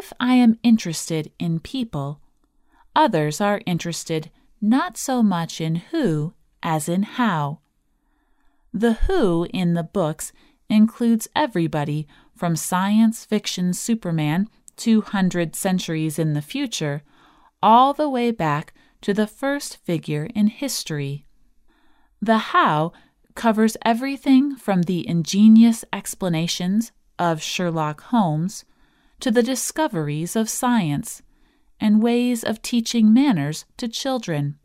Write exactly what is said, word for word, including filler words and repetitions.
if I am interested in people, others are interested not so much in who as in how. The who in the books includes everybody from science fiction Superman two hundred centuries in the future, all the way back to the first figure in history. The how covers everything from the ingenious explanations of Sherlock Holmes to the discoveries of science and ways of teaching manners to children.